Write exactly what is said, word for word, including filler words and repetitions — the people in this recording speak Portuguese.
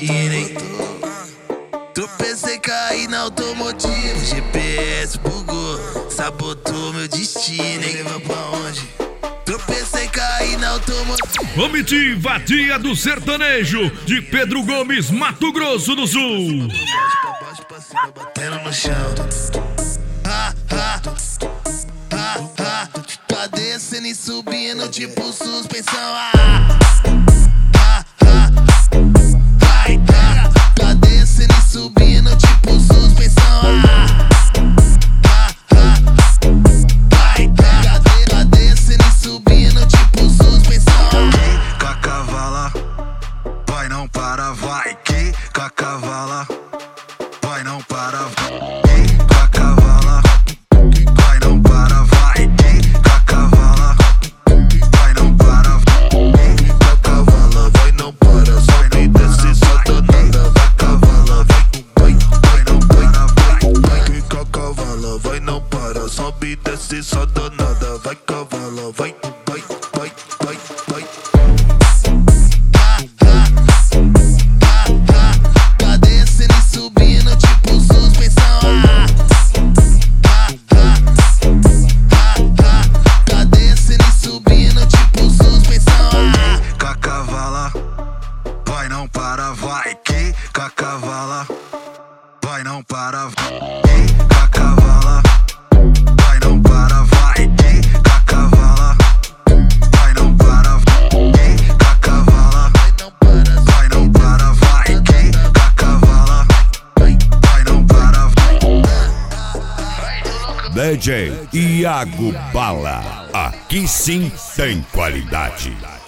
destino, hein? Tropecei, caí na automotiva, G P S bugou, sabotou meu destino, hein? Leva pra onde? Tropecei, caí na automotiva. Comitiva Dia do Sertanejo de Pedro Gomes, Mato Grosso do Sul. Pra baixo, pra cima, batendo no chão. Ah, ah, ah, ah. Tá descendo e subindo tipo suspensão. Ah, ah, ah. Vai, ah. Tá descendo e subindo tipo suspensão. Ah, ah, ah. Vai, ah. Tá descendo e subindo tipo suspensão. Que com a cavala, vai não para, vai. Que com a cavala, vai não para, vai. Que com a cavala, vai não para, vai. Que com a cavala, vai não para, vai. Que com a cavala, vai não para, só me desce, só danada. Vai cavala, vai, vai, vai não para, vai, vai. Que com a cavala, vai não para, sobe, desce, só danada. Vai cavala, vai, vai, vai, vai, vai. Ah, ah, ah, ah. Tá descendo e subindo tipo suspensão. Ah, ah, ah, ah, ah. Tá descendo e subindo tipo suspensão. Ah, Com a cavala, vai não para, vai. Que com a cavala, vai não para, vai. Que com a cavala, vai não para, vai. Que com a cavala, vai não para, vai. Que com a cavala, vai não para, vai não para, vai. Que com a cavala, vai não para, vai. D J Iago Bala, aqui sim tem qualidade.